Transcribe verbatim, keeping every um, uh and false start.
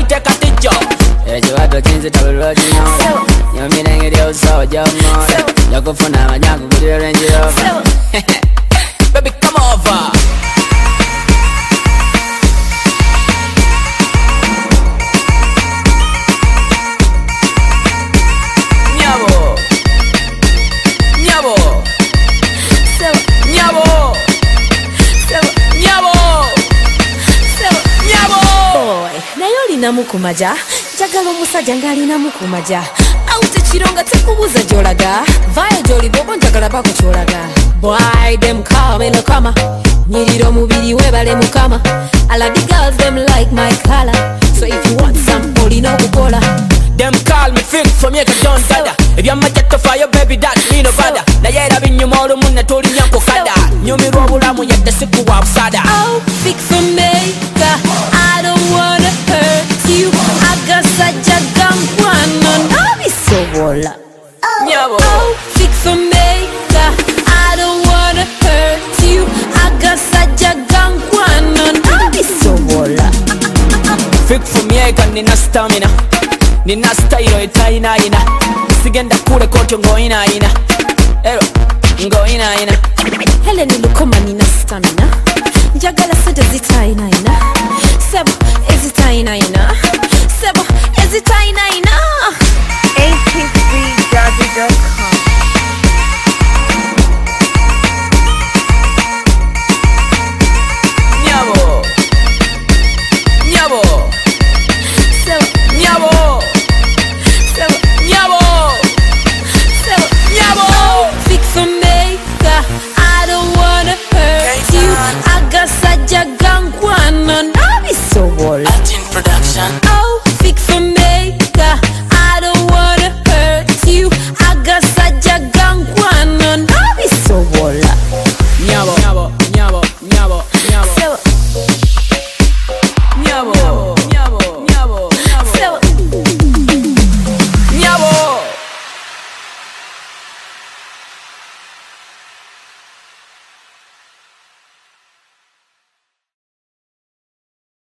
take a picture. Ejo watu kinzi tabuloti nyore. Nyomi nengi dio so jomore. Yoko funa manyangu kudire Range Rover. Baby come over. Nyabo. Nyabo. Nyabo. Nyabo. Nyabo. Boy, nayo olina mukumaja. Njagala omusajja ng'alina mukumaja. Awute kironga tekubuuza gy'olaga. Vaayo gy'oli bobo njagala bakukyolaga. Boy, them call me no kama. Nyirira omubiri weebale mukama. All of the girls them like my color. So if you want some, olina okukola. Them call me fake for me don't gather. If you're my jet to fire baby that me no bother. Na yera binyuma olumuna toli nyanko kada. Nyumirwa obulamu yadde sikuwa busada. Oh, fix for maker. I don't wanna hurt you. I got such a gun one. No, be so wola. Nyabo. Oh, fix for maker. I don't wanna hurt you. I got such a gun one. No, be so wola. Fake for me I can nina stamina. Nina style itaina ina. Sigenda kule koto ngoina ina. Ero ngoina ina. Hele nilukoma nina stamina. Njagala sente zitaina ina. Sebo ezitaina ina. Sebo ezitaina ina. A T three Jazzy dot com. Nyabo. Nyabo. Sebo Nyabo. Sebo Nyabo. Sebo Nyabo. Fix for maker. I don't wanna hurt you. I got such a gun one. No, be so wola. Acting production.